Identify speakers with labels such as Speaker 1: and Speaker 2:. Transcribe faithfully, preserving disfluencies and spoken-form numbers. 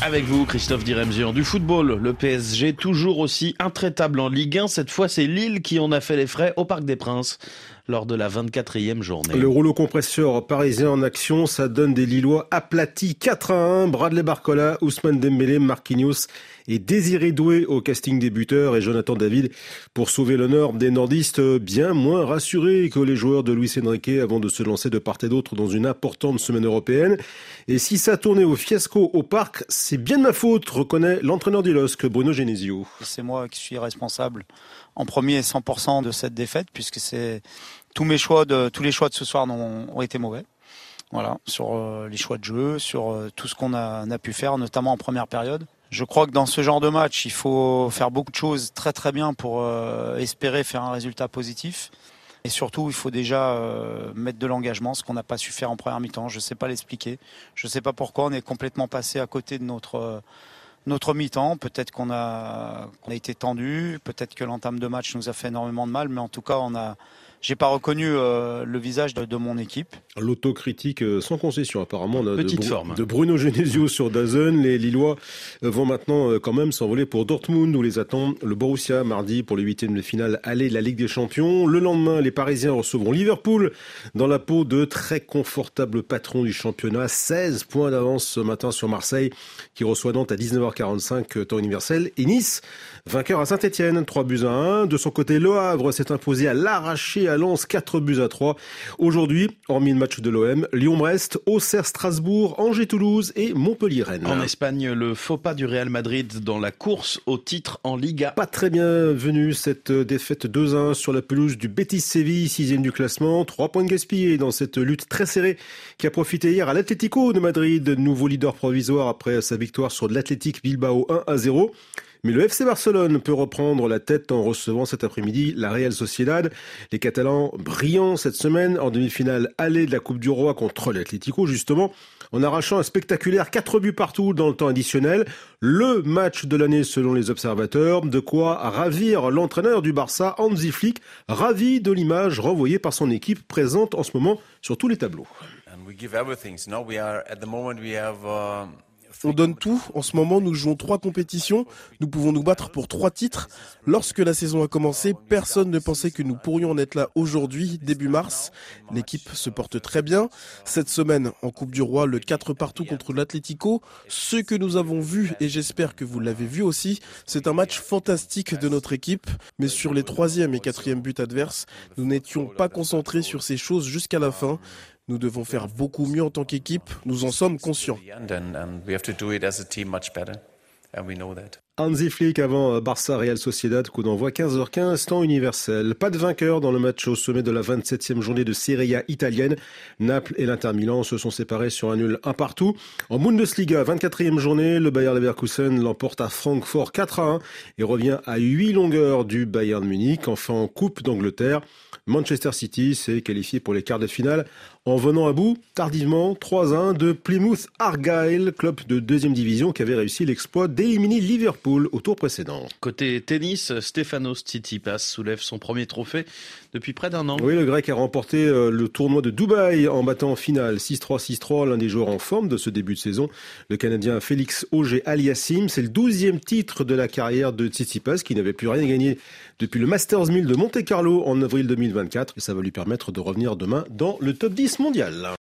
Speaker 1: Avec vous, Christophe Diremzian. Du football, le P S G toujours aussi intraitable en Ligue un. Cette fois, c'est Lille qui en a fait les frais au Parc des Princes lors de la vingt-quatrième journée.
Speaker 2: Le rouleau compresseur parisien en action, ça donne des Lillois aplatis quatre à un. Bradley Barcola, Ousmane Dembélé, Marquinhos et Désiré Doué au casting des buteurs et Jonathan David pour sauver l'honneur des nordistes bien moins rassurés que les joueurs de Luis Enrique avant de se lancer de part et d'autre dans une importante semaine européenne. Et si ça tournait au fiasco au parc, c'est bien de ma faute, reconnaît l'entraîneur du L O S C, Bruno Genesio.
Speaker 3: C'est moi qui suis responsable en premier cent pour cent de cette défaite puisque c'est tous mes choix de tous les choix de ce soir ont, ont été mauvais. Voilà, sur euh, les choix de jeu, sur euh, tout ce qu'on a, on a pu faire, notamment en première période. Je crois que dans ce genre de match, il faut faire beaucoup de choses très très bien pour euh, espérer faire un résultat positif. Et surtout, il faut déjà euh, mettre de l'engagement, ce qu'on n'a pas su faire en première mi-temps. Je ne sais pas l'expliquer. Je ne sais pas pourquoi on est complètement passé à côté de notre, euh, notre mi-temps. Peut-être qu'on a, qu'on a été tendu, peut-être que l'entame de match nous a fait énormément de mal, mais en tout cas, on a... J'ai pas reconnu euh, le visage de, de mon équipe.
Speaker 2: L'autocritique sans concession apparemment de,
Speaker 1: Petite
Speaker 2: de,
Speaker 1: forme.
Speaker 2: de Bruno Genesio sur DAZN. Les Lillois vont maintenant quand même s'envoler pour Dortmund où les attend le Borussia mardi pour le huitième de finale aller de la Ligue des Champions. Le lendemain, les Parisiens recevront Liverpool dans la peau de très confortables patrons du championnat. seize points d'avance ce matin sur Marseille qui reçoit Nantes à dix-neuf heures quarante-cinq temps universel. Et Nice, vainqueur à Saint-Etienne, trois buts à un. De son côté, Le Havre s'est imposé à l'arraché à Lens, quatre buts à trois. Aujourd'hui, hormis le match de l'O M, Lyon-Brest, Auxerre-Strasbourg, Angers-Toulouse et Montpellier-Rennes.
Speaker 1: En Espagne, le faux pas du Real Madrid dans la course au titre en Liga.
Speaker 2: Pas très bien venue cette défaite deux à un sur la pelouse du Betis Séville, sixième du classement. Trois points de gaspillés dans cette lutte très serrée qui a profité hier à l'Atlético de Madrid, nouveau leader provisoire après sa victoire sur l'Athletic Bilbao un à zéro. Mais le F C Barcelone peut reprendre la tête en recevant cet après-midi la Real Sociedad. Les Catalans brillants cette semaine en demi-finale aller de la Coupe du Roi contre l'Atlético, justement, en arrachant un spectaculaire quatre buts partout dans le temps additionnel. Le match de l'année selon les observateurs, de quoi ravir l'entraîneur du Barça, Hansi Flick, ravi de l'image renvoyée par son équipe présente en ce moment sur tous les tableaux.
Speaker 4: On donne tout. En ce moment, nous jouons trois compétitions. Nous pouvons nous battre pour trois titres. Lorsque la saison a commencé, personne ne pensait que nous pourrions en être là aujourd'hui, début mars. L'équipe se porte très bien. Cette semaine, en Coupe du Roi, le quatre partout contre l'Atlético. Ce que nous avons vu, et j'espère que vous l'avez vu aussi, c'est un match fantastique de notre équipe. Mais sur les troisième et quatrième buts adverses, nous n'étions pas concentrés sur ces choses jusqu'à la fin. Nous devons faire beaucoup mieux en tant qu'équipe, nous en sommes conscients.
Speaker 2: Hansi Flick avant Barça Real Sociedad, coup d'envoi quinze heures quinze, temps universel. Pas de vainqueur dans le match au sommet de la vingt-septième journée de Serie A italienne. Naples et l'Inter Milan se sont séparés sur un nul un partout. En Bundesliga, vingt-quatrième journée, le Bayer Leverkusen l'emporte à Francfort quatre à un et revient à huit longueurs du Bayern Munich. Enfin en Coupe d'Angleterre, Manchester City s'est qualifié pour les quarts de finale en venant à bout tardivement trois à un de Plymouth Argyle, club de deuxième division qui avait réussi l'exploit d'éliminer Liverpool au tour précédent.
Speaker 1: Côté tennis, Stefanos Tsitsipas soulève son premier trophée depuis près d'un an.
Speaker 2: Oui, le Grec a remporté le tournoi de Dubaï en battant en finale six trois six trois, l'un des joueurs en forme de ce début de saison. Le Canadien Félix Auger-Aliassime, c'est le douzième titre de la carrière de Tsitsipas qui n'avait plus rien gagné depuis le Masters mille de Monte-Carlo en avril deux mille vingt-quatre et ça va lui permettre de revenir demain dans le top dix mondial.